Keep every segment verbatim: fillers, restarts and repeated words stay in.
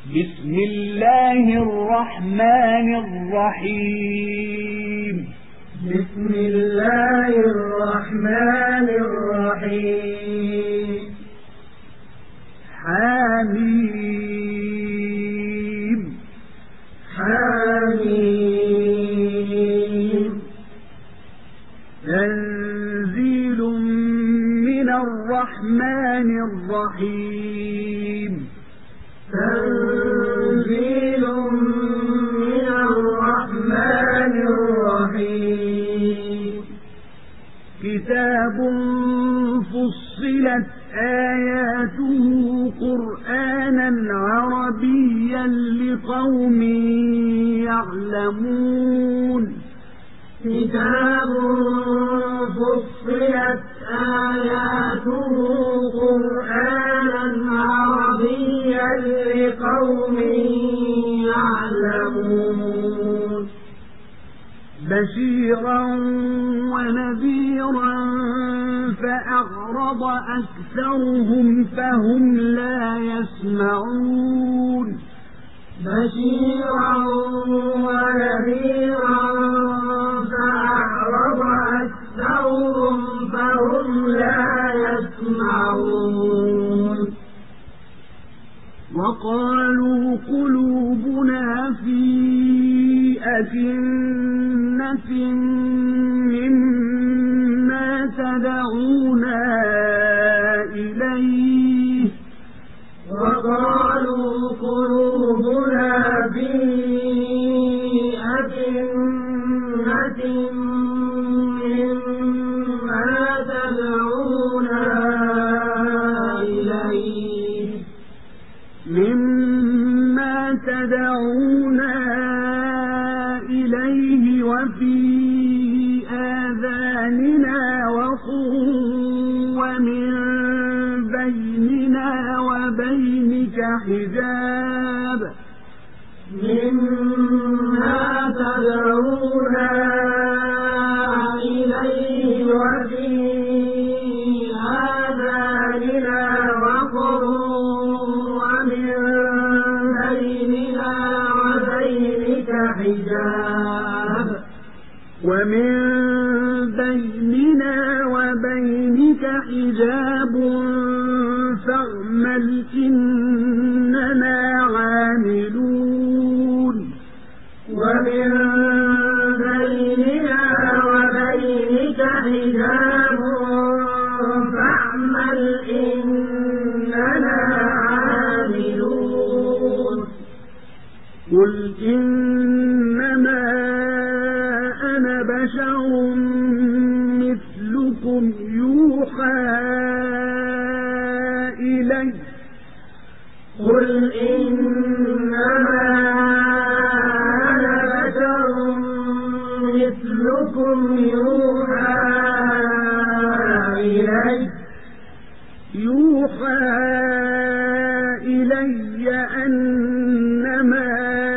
بسم الله الرحمن الرحيم بسم الله الرحمن الرحيم حميم حميم تنزيل من الرحمن الرحيم تنزيل من الرحمن الرحيم كتاب فصلت آياته قرآنا عربيا لقوم يعلمون كتاب فصلت آياته قرآنا عربيا لقوم يعلمون بشيرا ونذيرا فأعرض أكثرهم فهم لا يسمعون بشيرا ونذيرا فأعرض أكثرهم فهم لا يسمعون وقالوا قلوبنا في أكنة مما تدعونا إليه وقالوا قلوبنا في أكنة مما تدعونا إليه مما تدعونا إليه وفي آذاننا وقر ومن بيننا وبينك حجاب مما تدعونا إليه وفي آذاننا وقر ومن بيننا وبينك حجاب ومن بيننا وبينك حجاب فاعمل إننا عاملون ومن بيننا وبينك حجاب فاعمل إننا عاملون قل إنما أنا بشر مثلكم يوحى إلي قل إنما أنا بشر مثلكم يوحى إلي يوحى إلي أنما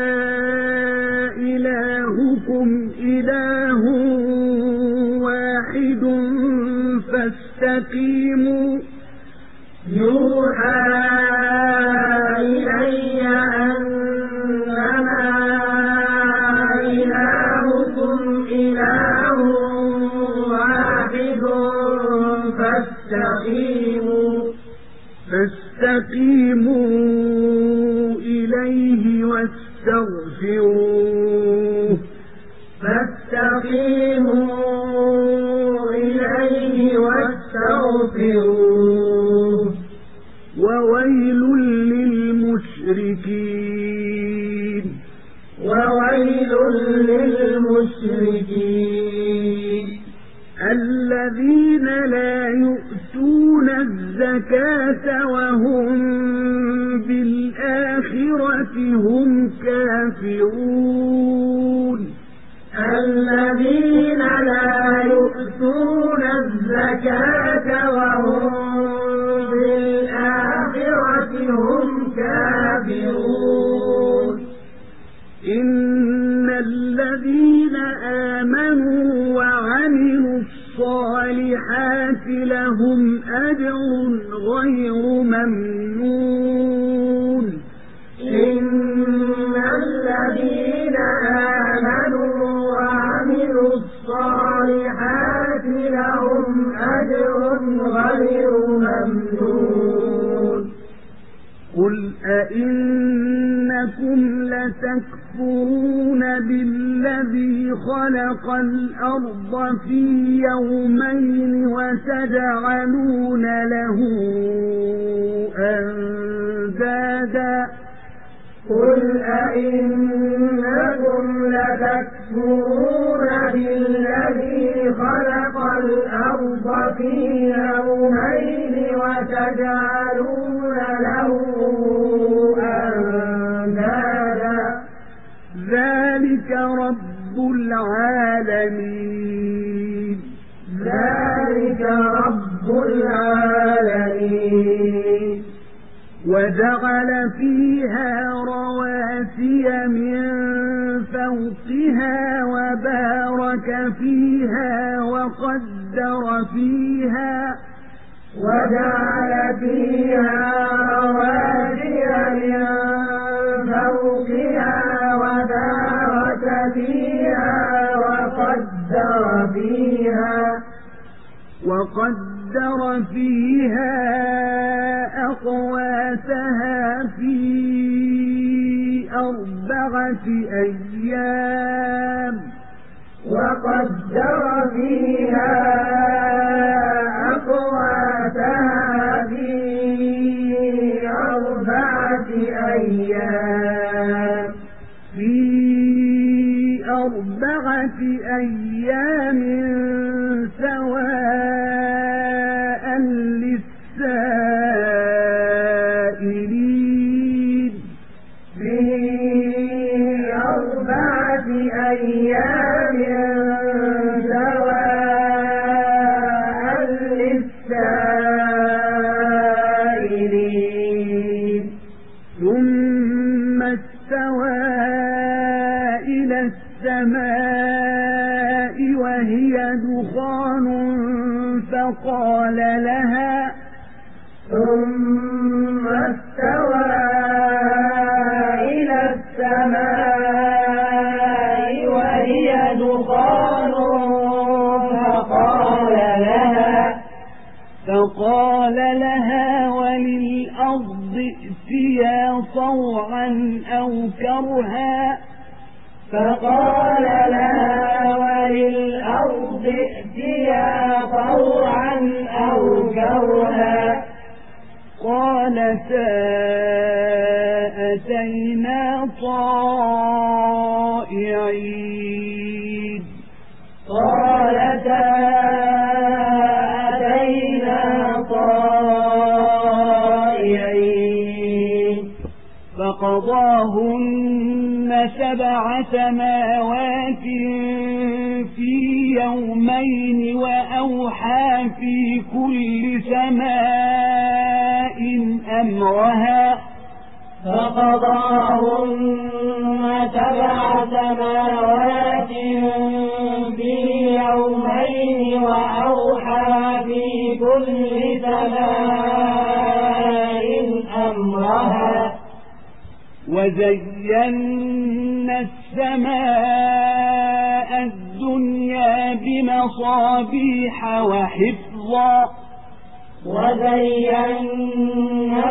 إلهكم إله واحد فاستقيموا يوحى إلي أنما إلهكم إله واحد فاستقيموا فاستقيموا إليه واستغفروه فاستقيموا إليه واستغفروه وويل للمشركين وويل للمشركين الذين لا يؤتون الزكاة وهم بالآخرة هم كافرون الذين لا يؤتون الزكاة وهم بالآخرة هم كافرون إن الذين آمنوا وعملوا الصالحات لهم أجر غير ممنون إن أئنكم لتكفرون بالذي خلق الأرض في يومين وتجعلون له أندادا قل أئنكم لتكفرون بالذي خلق الأرض في يومين وتجعلون له أندادا ذلك رب العالمين ذلك رب العالمين وجعل فيها رواسي من فوقها وبارك فيها وقدر فيها وجعل فيها رواسي من فوقها وبارك فيها وقدر فيها وقدر فيها أقواتها في أربعة أيام وقدر فيها أقواتها في أربعة أيام في أربعة أيام سواء للسائلين في أربعة أيام سواء للسائلين ثم استوى إلى السماء وهي دخان فقال لها ثم استوى إلى السماء وهي دخان فقال لها فقال لها وللأرض ائتيا طوعا أو كرها فقال لها وللأرض ائتيا طوعا أو كرها قالتا أتينا طائعين قالتا أتينا طائعين فقضاهن سبع سماوات في يومين وأوحى في كل سماء أمرها فقضاهن سبع سماوات في يومين وأوحى في كل سماء أمرها وزينا السماء الدنيا بمصابيح وحفظا وزينا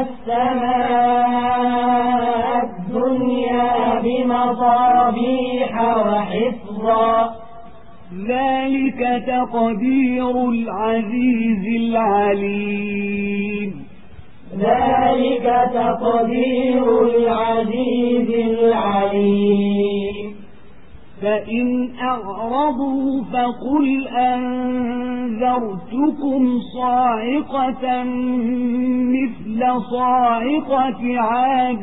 السماء الدنيا بمصابيح وحفظا ذلك تقدير العزيز العليم ذلك تقدير العزيز العليم فإن أعرضوا فقل أنذرتكم صاعقة مثل صاعقة عاد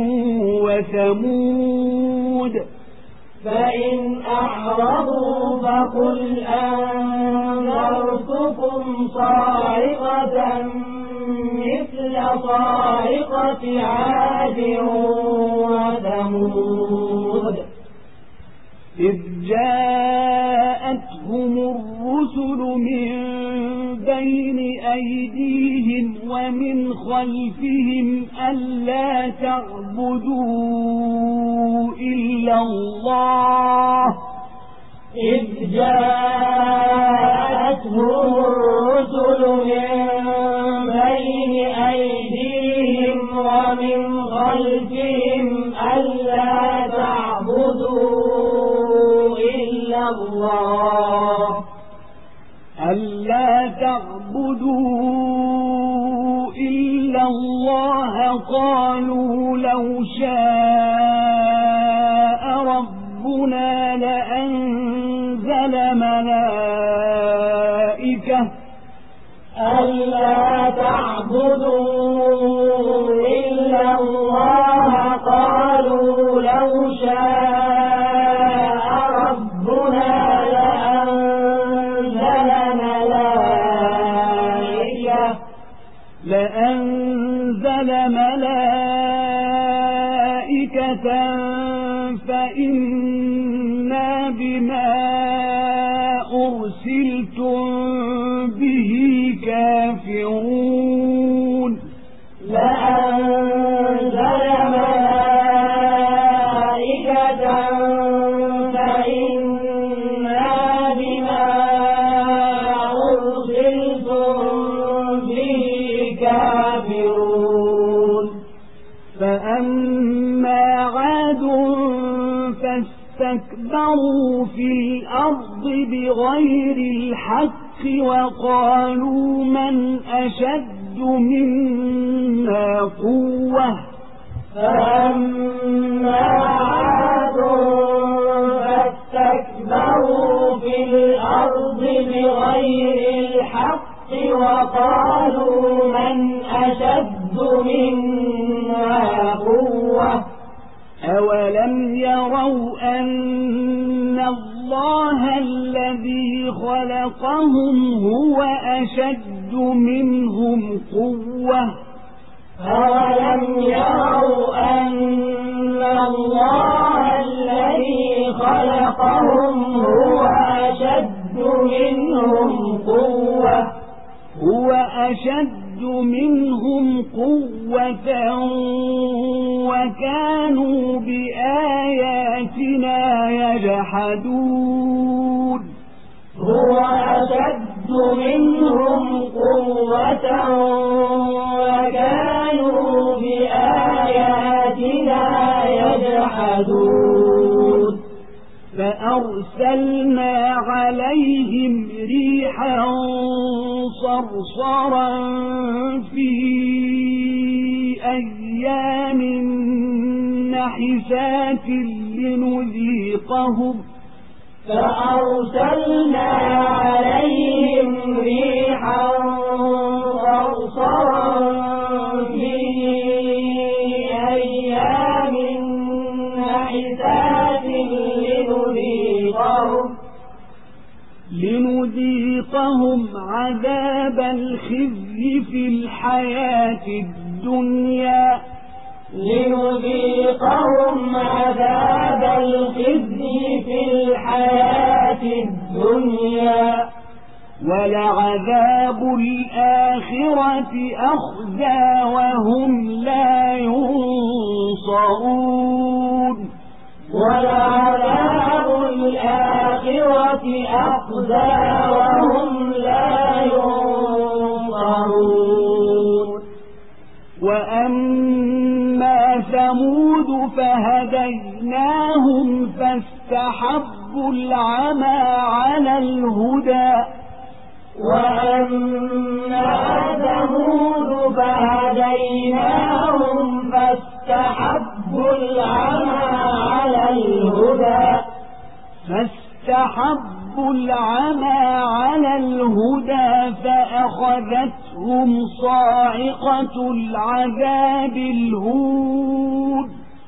وثمود فإن أعرضوا فقل أنذرتكم صاعقة مثل صاعقة عاد وثمود إذ جاءتهم الرسل من بين أيديهم ومن خلفهم ألا تعبدوا إلا الله إذ جاءتهم الرسل من بين أيديهم ومن خلفهم ألا تعبدوا إلا الله ألا تعبدوا إلا الله قالوا لو شاء ربنا لأنزل ملائكة ألا تعبدوا إلا الله قالوا لو شاء ربنا لأنزل ملائكة لأنزل ملائكة فإنا بما أرسلتم به كافرون لأنزل ملائكة فإنا بما أرسلتم به كافرون فأما عاد فاستكبروا في الأرض بغير الحق وقالوا من أشد منا قوة فأما عاد فاستكبروا في الأرض بغير الحق وقالوا من أشد منا قوة أولم يروا أن الله الذي خلقهم هو أشد منهم قوة أولم يروا أن الله الذي خلقهم هو أشد منهم قوة هو أشد منهم قوة وكانوا بآياتنا يجحدون هو أشد منهم قوة وكانوا بآياتنا يجحدون فأرسلنا عليهم ريحا صرصرا في أيام نحسات لنذيقهم فأرسلنا عليهم ريحا صرصرا في أيام نحسات لنذيقهم لنذيقهم عذاب الخزي في الحياة الدنيا لنذيقهم عذاب الخزي في الحياة الدنيا ولعذاب الآخرة أخزى وهم لا ينصرون ولعذاب الآخرة أخزى وهم لا ينصرون وأما ثمود فهديناهم فاستحبوا العمى على الهدى وأما ثمود فهديناهم فاستحبوا العمى على الهدى فاستحبوا العمى على الهدى فأخذتهم صاعقة العذاب الهون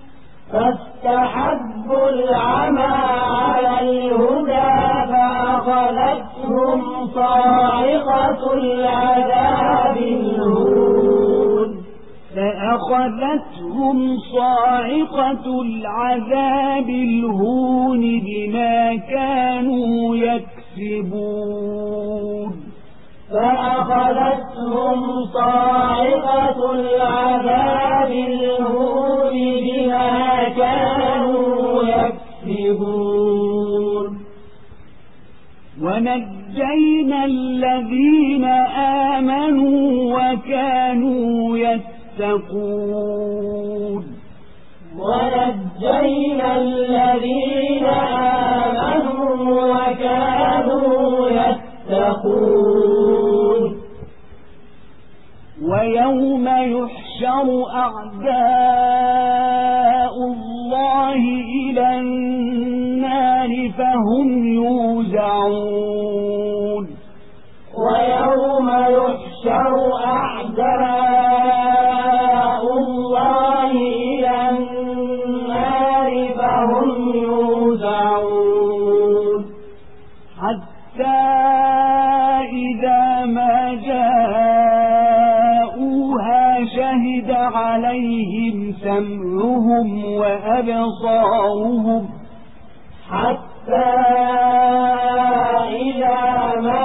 فاستحبوا العمى على الهدى فأخذتهم صاعقة العذاب الهون فأخذتهم صاعقة العذاب الهون بما كانوا يكسبون فأخذتهم صاعقة العذاب الهون بما كانوا يكسبون ونجينا الذين آمنوا وكانوا يتقون أعداء الله إلى النار فهم يوزعون ويوم يحشر أعداء الله إلى النار فهم يوزعون حتى إذا ما جاءوها شهد عليهم سمعهم وأبصارهم حتى إذا ما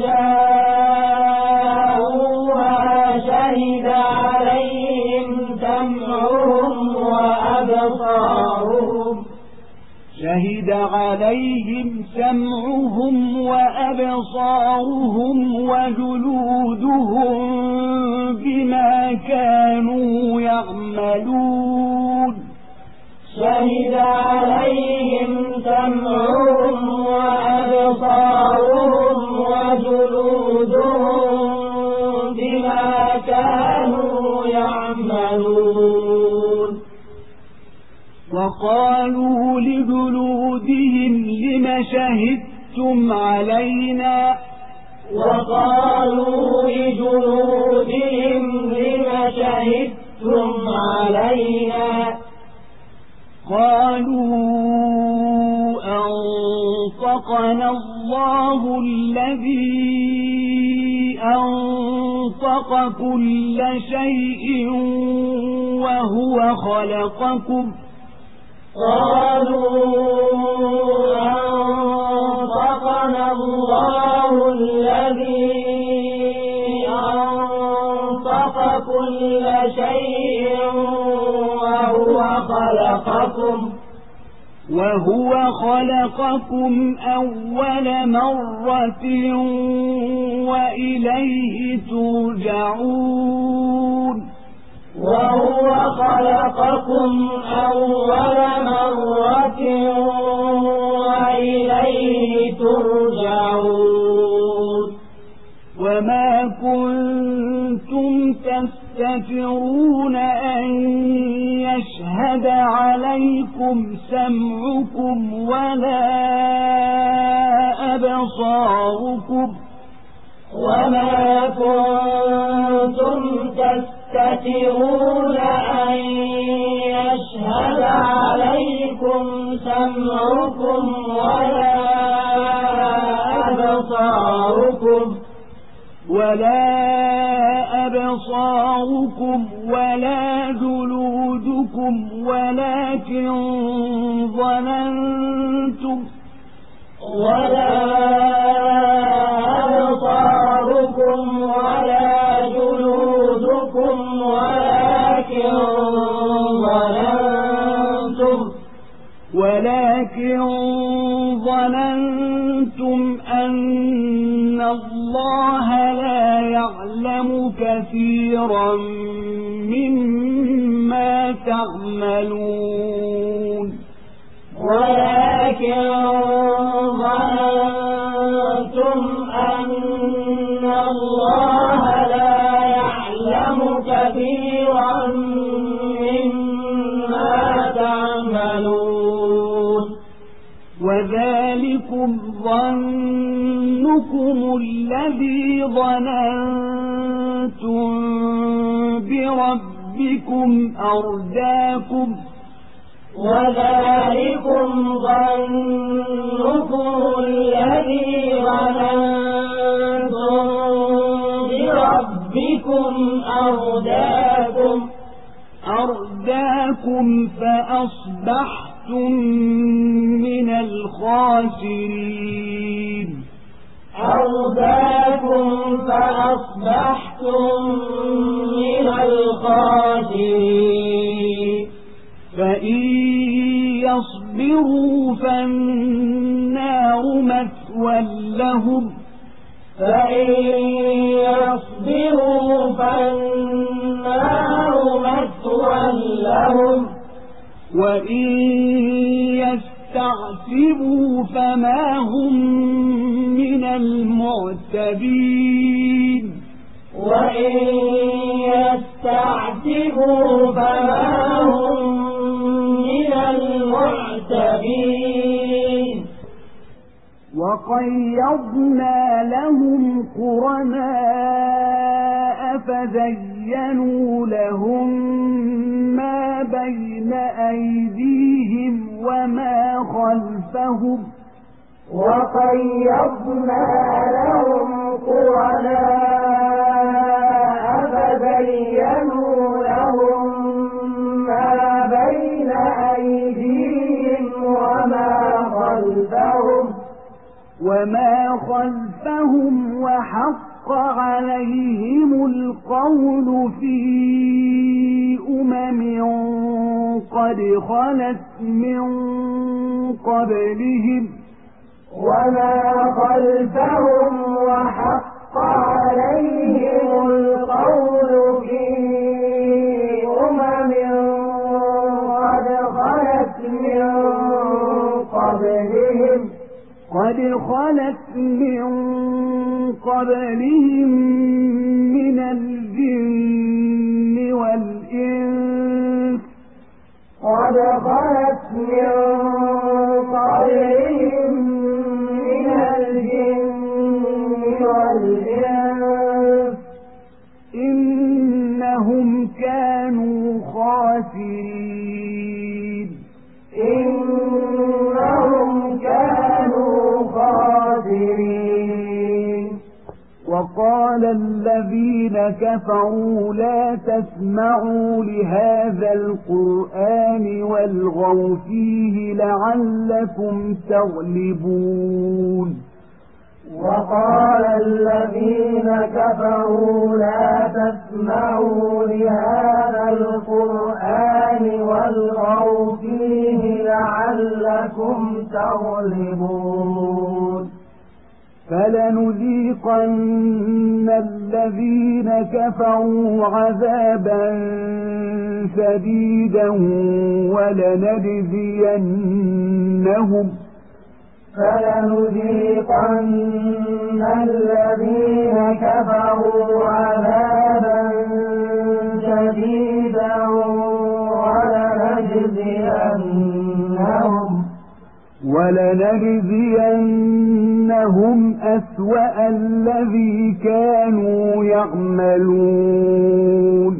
جاءوها شهد عليهم سمعهم وأبصارهم شهد عليهم سمعهم وأبصارهم وجلودهم بما كانوا يعملون شهد عليهم سمعهم وأبصارهم وجلودهم بما كانوا يعملون وقالوا لجلودهم لم شهدتم علينا وقالوا لجلودهم لم شهدتم علينا قالوا أنطقنا الله الذي أنطق كل شيء وهو خلقكم قالوا أنطقنا الله الذي أنطق كل شيء وهو خلقكم وهو خلقكم أول مرة وإليه ترجعون وهو خلقكم أول مرة وإليه ترجعون وما كنتم تستترون أن يشهد عليكم سمعكم ولا أبصاركم وما كنتم تستترون أن يشهد عليكم سمعكم ولا أبصاركم ولا أبصاركم ولا جلودكم ولكن ظننتم ولا أبصاركم ولا جلودكم ولكن ظننتم ولكن ظننتم أن الله لا يعلم كثيرا مما تعملون ولكن ظننتم أن الله لا يعلم كثيرا مما تعملون وذلكم ظنكم الذي ظننتم بربكم أرداكم وذلكم ظنكم الذي ظننتم بربكم أرداكم أرداكم فأصبحتم من الخاسرين أرداكم فأصبحتم من الخاسرين فإن يصبروا فالنار مثوى لهم فإن يصبروا فالنار مثوى لهم وإن يستعتبوا فما هم من المعتبين وإن يستعتبوا يعتبوا فما هم من المعتبين وقيضنا لهم قرناء فزينوا لهم ما بين أيديهم وما خلفهم وقيضنا لهم قرناء فزينوا لهم ما بين أيديهم وما خلفهم وما خلفهم وحق عليهم القول في أمم قد خلت من قبلهم وما خلفهم وحق عليهم القول في أمم قد خلت من قبلهم قد خلت من قبلهم من الجن والإنس قد خلت من قبلهم من الجن والإنس إنهم كانوا خاسرين إنهم كانوا خاسرين وقال الذين كفروا لا تسمعوا لهذا القرآن والغوا فيه لعلكم تغلبون وقال الذين كفروا لا تسمعوا لهذا القرآن والغوا فيه لعلكم تغلبون فلنذيقن الذين كفروا عذابا شديدا ولنجزينهم فلنذيقن الذين كفروا عذابا شديدا ولنجزينهم ولنجزينهم أسوأ الذي كانوا يعملون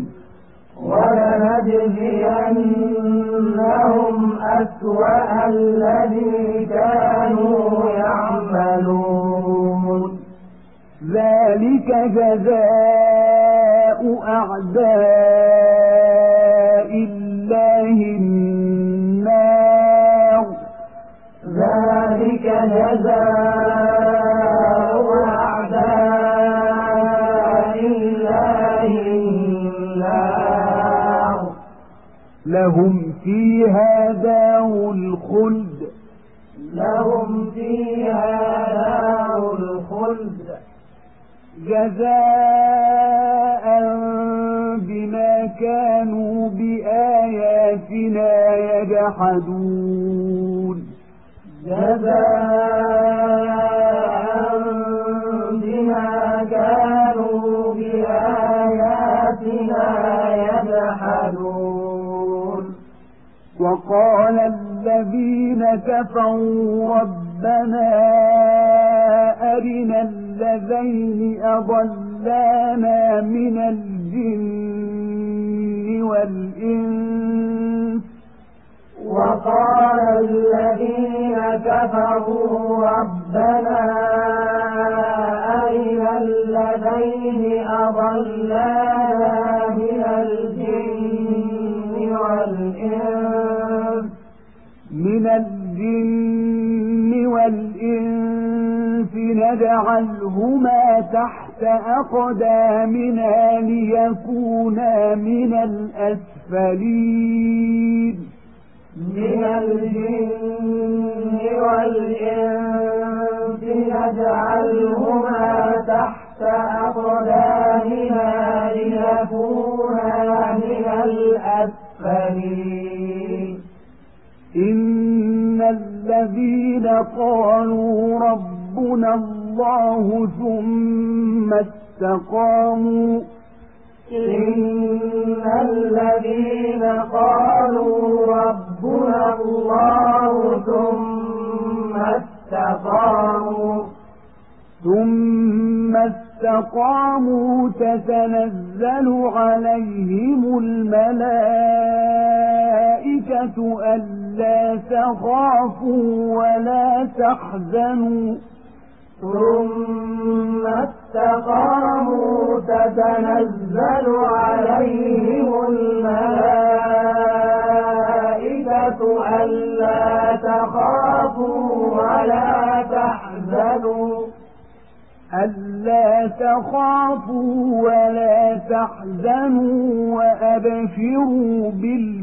ولنجزينهم أسوأ الذي كانوا يعملون ذلك جزاء أعداء الله النار ذلك جزاء أعداء الله النار لهم فيها دار الخلد لهم فيها دار الخلد جزاء بما كانوا بآياتنا يجحدون جزاء بما كانوا بآياتنا يجحدون وقال الذين كفروا ربنا أرنا الذين أضلانا من الجن والإنس وقال الذين كفروا ربنا أرنا الذين أضلانا من الجن والإنس من الجن والإنس نجعلهما تحت أقدامنا ليكونا من الأسفلين من الجن والإنس نجعلهما تحت أقدامنا ليكونا من الأسفلين إن الذين قالوا ربنا الله ثم استقاموا إن الذين قالوا ربنا الله ثم استقاموا ثم استقاموا تتنزل عليهم الملائكة ألا تخافوا ولا تحزنوا ثم استقاموا تتنزل عليهم الملائكة ألا تخافوا ولا تحزنوا ألا تخافوا ولا تحزنوا وأبشروا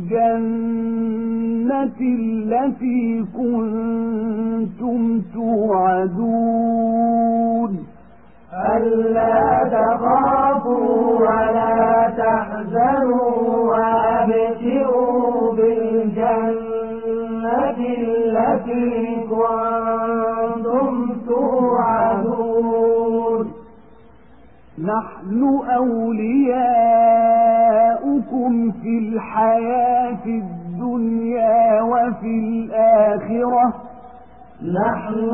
بالجنة التي كنتم توعدون ألا تخافوا ولا تحزنوا وأبشروا بالجنة التي كنتم توعدون نحن أولياؤكم في الحياة الدنيا وفي الآخرة نحن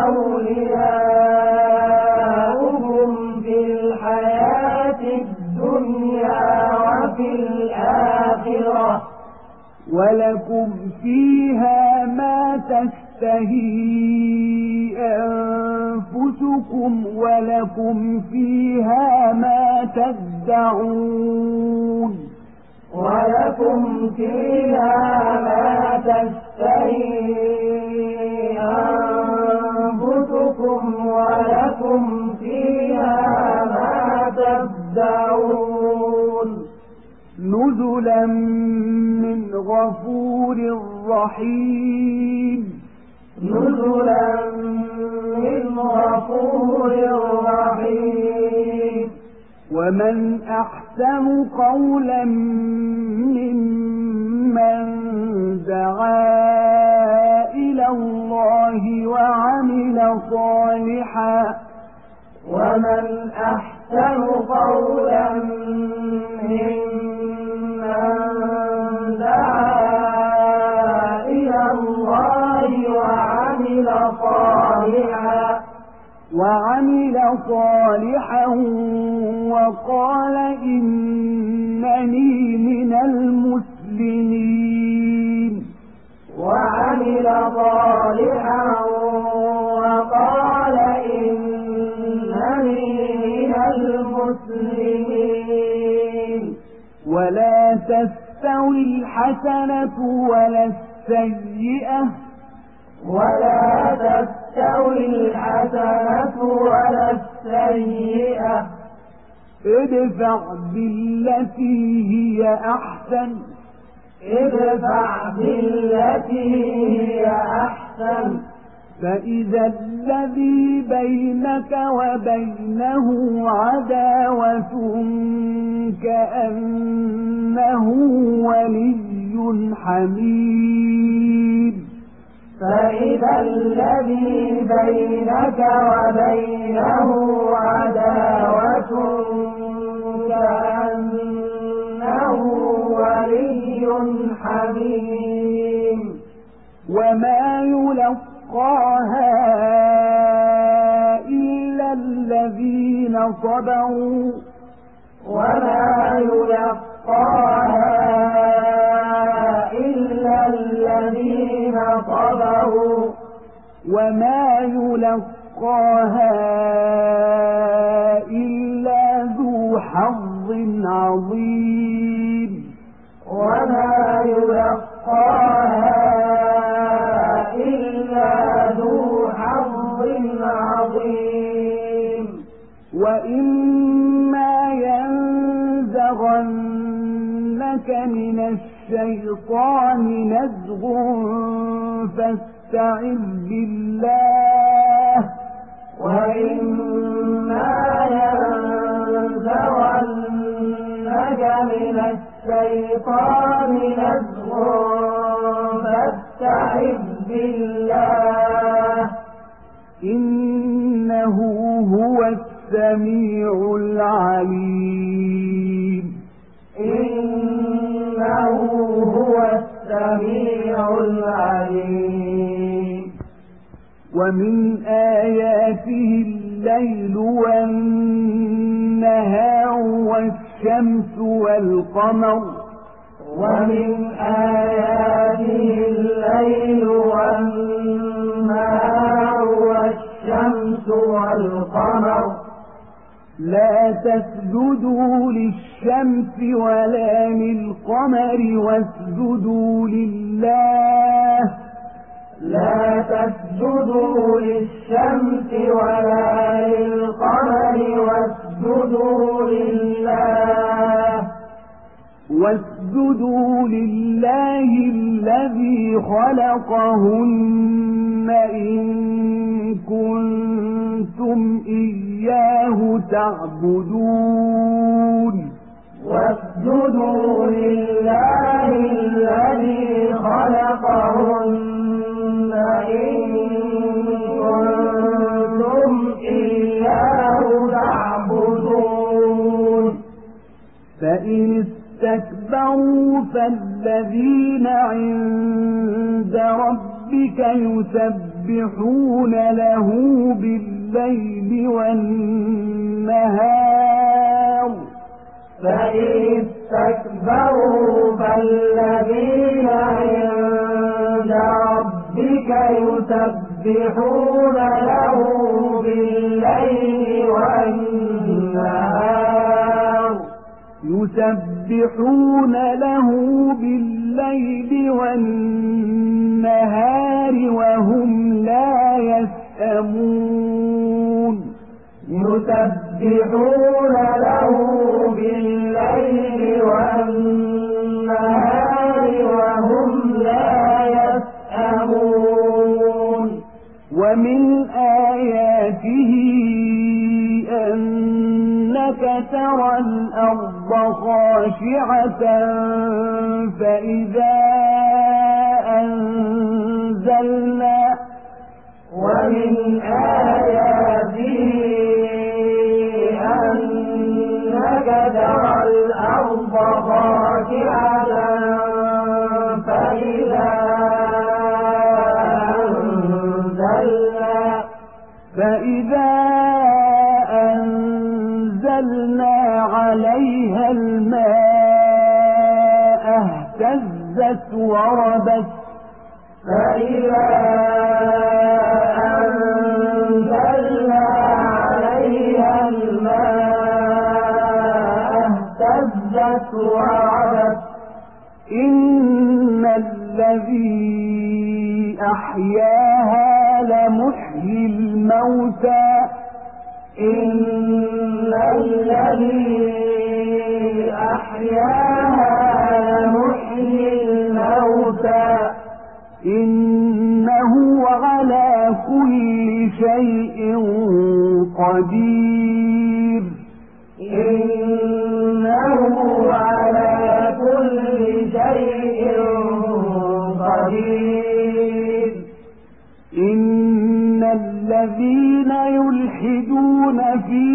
أولياؤكم في الحياة الدنيا وفي الآخرة ولكم فيها ما تشتهي أنفسكم ولكم فيها ما تدعون ولكم فيها ما تشتهي أنفسكم ولكم فيها ما تدعون نزلا من غفور رحيم نزلا من غفور رحيم ومن أحسن قولا ممن دعا إلى الله وعمل صالحا ومن أحسن قولا ممن دعا إلى الله وعمل صالحا وعمل صالحا وقال إنني من المسلمين وعمل صالحا وقال إنني من المسلمين ولا تستوي الحسنة ولا السيئة ولا تستوي الحسنة ولا السيئة ادفع بالتي هي أحسن ادفع بالتي هي أحسن فإذا الذي بينك وبينه عداوة كأنه ولي حميم فإذا الذي بينك وبينه عداوة كأنه ولي حميم وما يلقاها إلا الذين صبروا وما يلقاها إلا الذين صبروا وما يلقاها إلا ذو حظ عظيم وما يلقاها إلا ذو حظ عظيم وإما ينزغنك من الشيطان نزغ فاستعذ بالله وإما ينزغنك من الشيطان نزغ فاستعذ بالله إنه هو السميع العليم السميع العليم. ومن آياته الليل والنهار والشمس والقمر ومن آياته الليل والنهار والشمس والقمر لا تسجدوا للشمس ولا للقمر واسجدوا لله لا تسجدوا للشمس ولا للقمر واسجدوا لله واسجدوا لله الذي خلقهن إن كنتم إياه تعبدون واسجدوا لله الذي خلقهن إن كنتم إياه تعبدون. فإن استكبروا فالذين عند ربك يسبحون له بالليل والنهار فإن استكبروا فالذين عند ربك يسبحون له بالليل والنهار يسبحون له بالليل والنهار وهم لا يسأمون يسبحون له بالليل والنهار وهم لا يسأمون. ومن آياته أنك ترى الأرض خاشعة فإذا أنزلنا ومن آياته أنك ترى الأرض خاشعة فإذا أنزلنا فإذا أنزلنا عليها الماء اهتزت وربت فإذا أنزلنا عليها الماء اهتزت وربت إن الذي أحياها لمحيي الموتى إن الذي أحياها لمحيي الموتى إنه على كل شيء قدير إنه على كل شيء قدير. إن الذين يلحدون في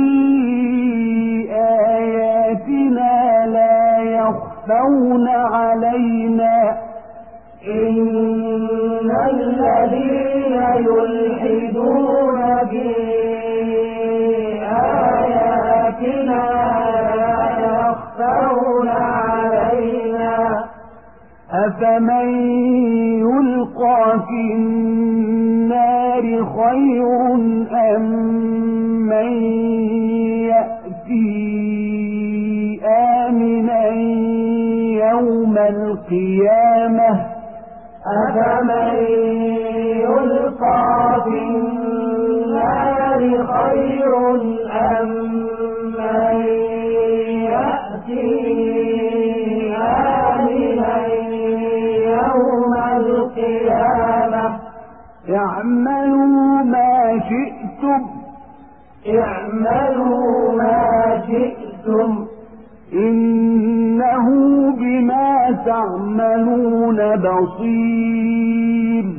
آياتنا لا يخفون علينا إن الذين يلحدون في آياتنا لا يخفون علينا أفمن يلقى في النار خير أم من يأتي آمنا يوم القيامة أفمن يلقى في النار خير أم من يأتي آمنا يوم القيامة. اعملوا ما شئتم اعملوا ما شئتم إنه بما تعملون بصير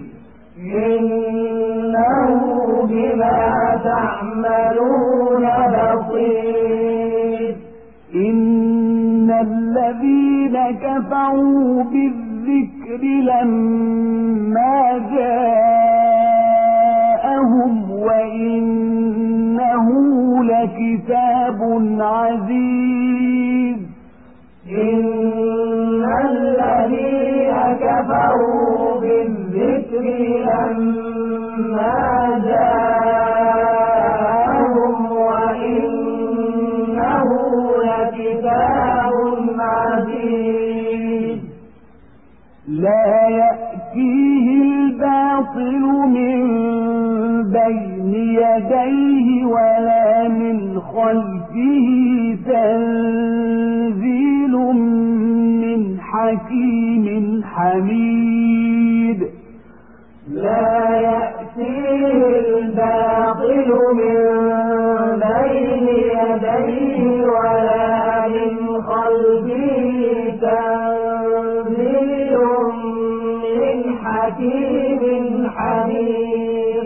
إنه بما تعملون بصير. إن الذين كفروا بالذكر بالذكر لما جاءهم وإنه لكتاب عزيز إن الذين كفروا بالذكر لما جاءهم وإنه لكتاب عزيز لا يأتيه الباطل من بين يديه ولا من خلفه تنزيل من حكيم حميد لا يأتيه الباطل من بين يديه ولا من خلفه تنزيل من حكيم حميد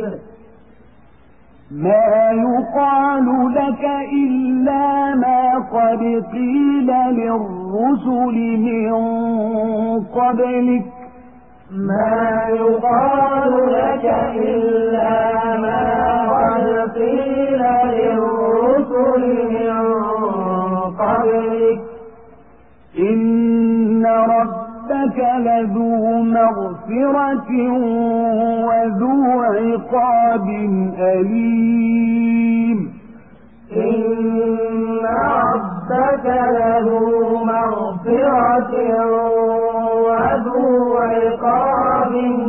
ما يقال لك إلا ما قد قيل للرسل من قبلك ما يقال لك إلا ما قد قيل للرسل من قبلك إن ربك لذو مغفرة وذو عقاب أليم إن ربك لذو مغفرة وذو عقاب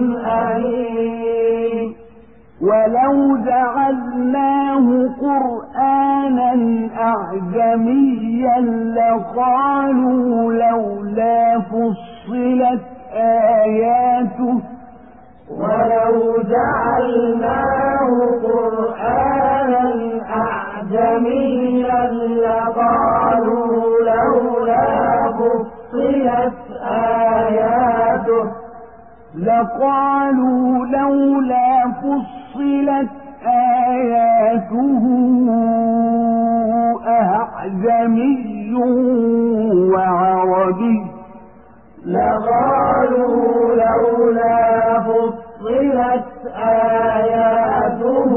أليم ولو جعلناه قرآنا أعجميا لقالوا لولا فصلت آياته ولو جعلناه قرآنا أعجميا لقالوا لولا فصلت آياته لقالوا لولا فصلت آياته أعجمي وعربي لقالوا لولا فصلت آياته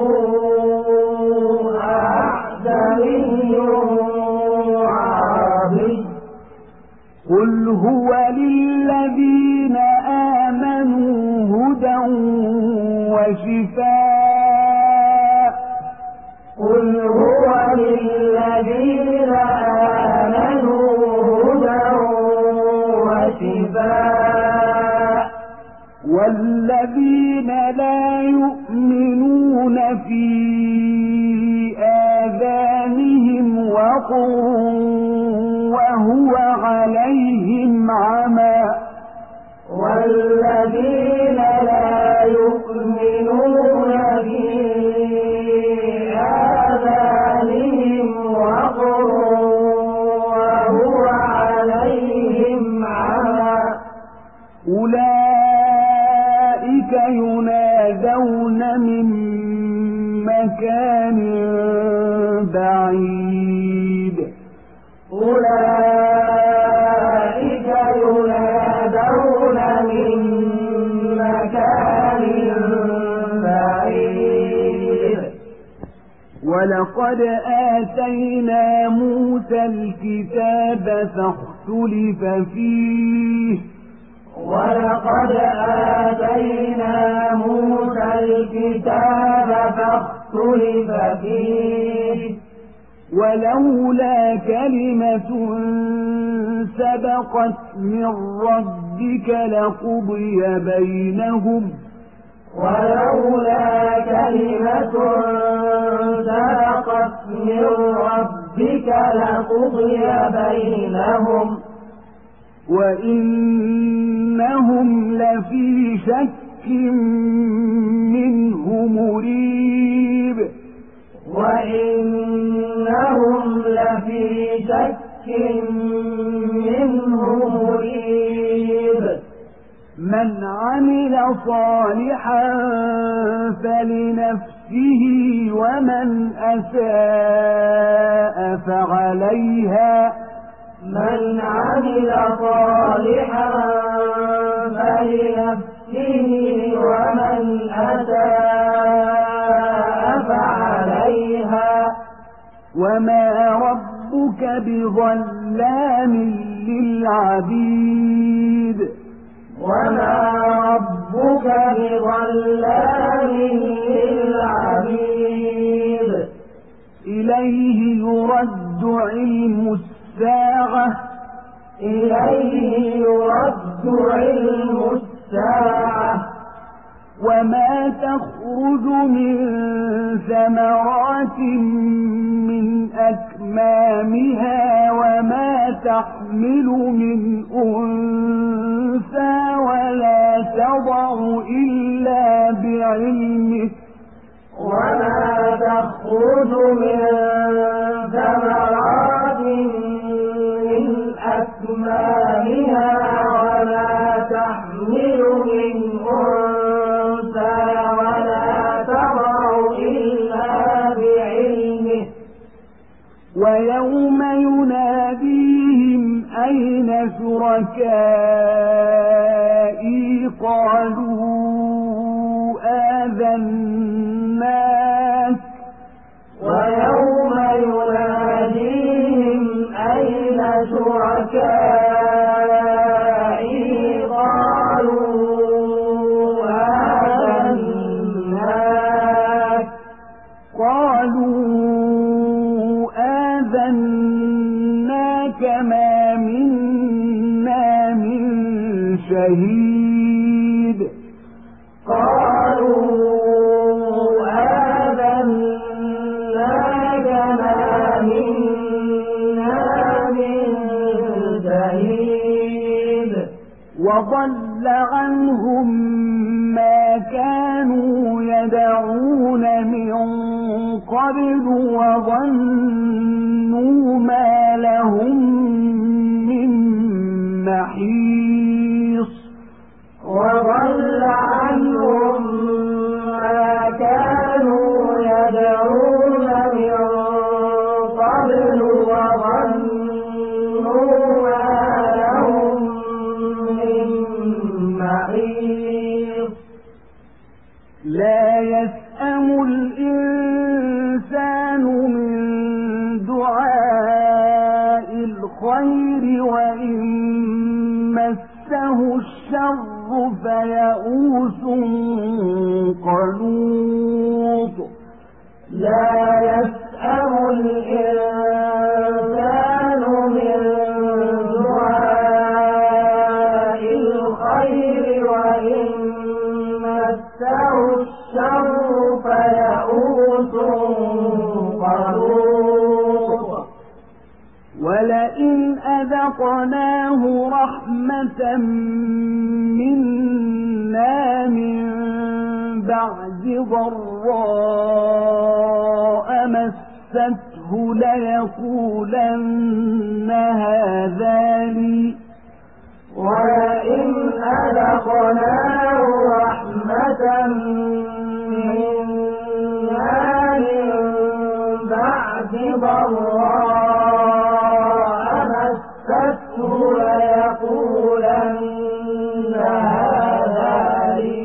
أعجمي وعربي قل هو للذين آمنوا هدى وشفاء قل هو للذين آمنوا هدى وشفاء والذين لا يؤمنون في آذانهم وقر وهو عليهم عمى والذين لا يؤمنون في آذانهم وقر وهو عليهم عمى أولئك ينادون من مكان بعيد أولئك ينادون من مكان بعيد ولقد آتينا موسى الكتاب فاختلف فيه ولقد آتينا موسى الكتاب فاختلف فيه ولولا كلمة سبقت من ربك لقضي بينهم ولولا كلمة سبقت من ربك لقضي بينهم وإنهم لفي شك منه مريب وإنهم لفي شك منه مريب من عمل صالحا فلنفسه ومن أساء فعليها من عمل صالحا فلنفسه ومن أساء فعليها وما ربك بظلام للعبيد وما ربك بظلام للعبيد إليه يرد علم الساعة إليه يرد علم الساعة وما تخرج من ثمرات من أكمامها وما تحمل من أنثى ولا تضع إلا بعلمه وما تخرج من ثمرات من أكمامها وما تحمل من أنثى ولا تضع إلا بعلمه ويوم يناديهم أين شركائي قالوا آذناك ويوم يناديهم أين شركائي قالوا آذناك قالوا آذناك ما منا من شهيد قالوا آذناك ما منا من شهيد وضل عنهم ما كانوا يدعون من قبل وظنوا ما لهم من محيص وضل عنهم ما كانوا يدعون من قبل وظنوا ما لهم من محيص لا يسأم الإنسان من دعاء الخير وإن مسه الشر فيئوس قنوط لا يسأم الإنسان من دعاء الخير وإن مسه الشر فيئوس قنوط ولئن أذقناه رحمة منا من بعد ضراء مسته ليقولن هذا لي ولئن أذقناه رحمة منا من بعد ضراء مسته ليقولن هذا لي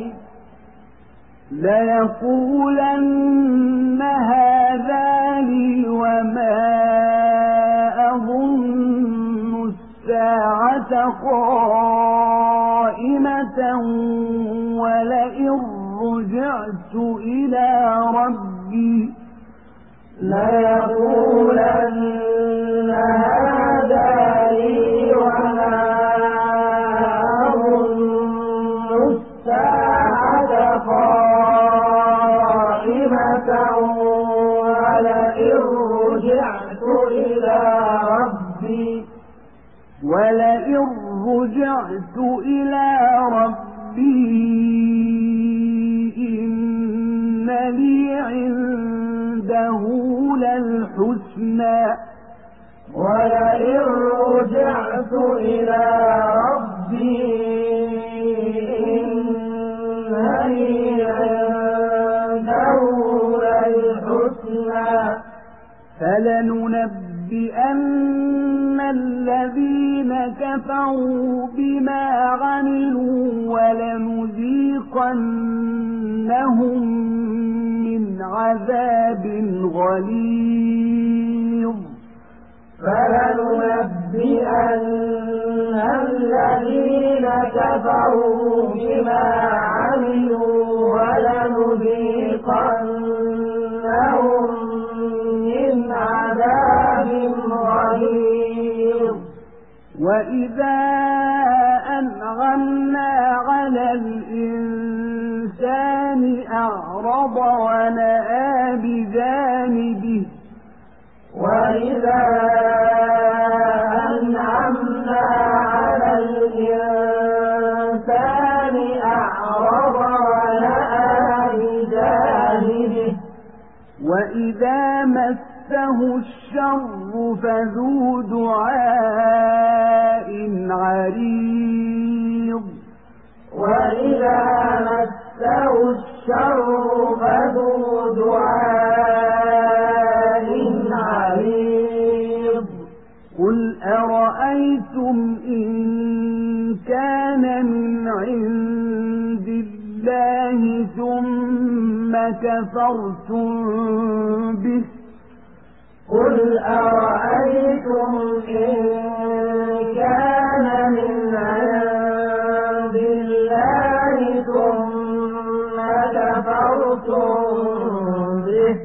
ليقولن هذا لي وما أظن الساعة قائمة ولئن رجعت إلى ربي ليقولن هذا لي وما أظن الساعة قائمة ولئن رجعت إلى ربي ولئن رجعت إلى ربي إن لي عنده للحسنى ولئن رجعت إلى ربي إن لي عنده للحسنى الحسنى فلننبئن الذين كفروا بما عملوا ولنذيقنهم من عذاب غليظ فلننبئن الذين كفروا بما عملوا ولنذيقنهم من عذاب غليظ وإذا أنعمنا على الإنسان أعرض ونأى بجانبه وإذا أنعمنا على الإنسان أعرض ونأى بجانبه وإذا مسه الشر فذو دعاء عريض وإذا مسه الشر فذو دعاء عريض قل أرأيتم إن كان من عند الله ثم كفرتم به قل أرأيتم إن كان من عند الله ثم كفرتم به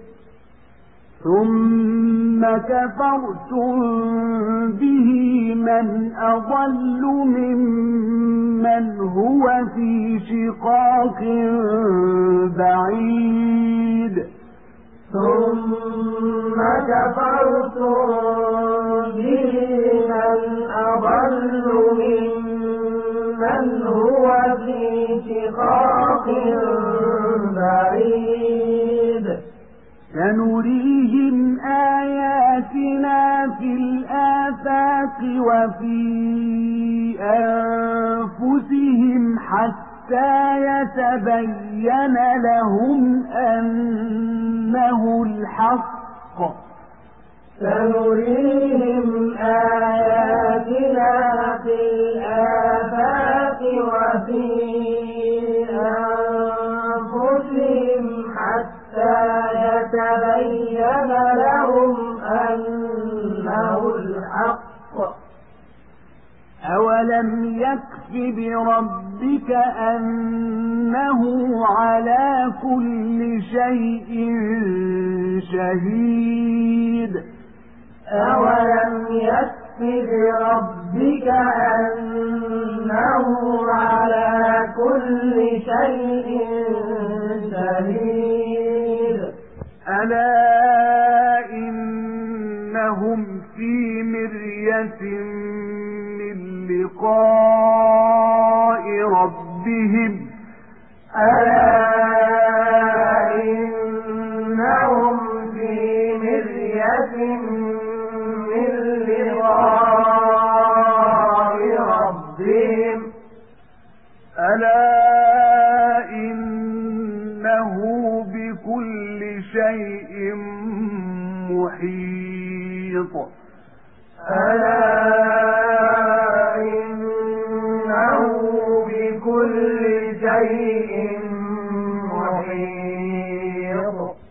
ثم كفرتم به من أضل ممن هو في شقاق بعيد ثم كفرتم به من أضل ممن هو في شقاق بعيد سنريهم آياتنا في الآفاق وفي أنفسهم حتى يتبين لهم أنه الحق سنريهم آياتنا في الآفاق وفي أنفسهم حتى يتبين لهم أنه الحق أولم يكف بربك أنه على كل شيء شهيد أولم يكف بربك أنه على كل شيء شهيد ألا إنهم في مرية من لقاء ربهم ألا إنهم في مرية من لقاء ربهم ألا إنه بكل شيء محيط ألا إنه بكل شيء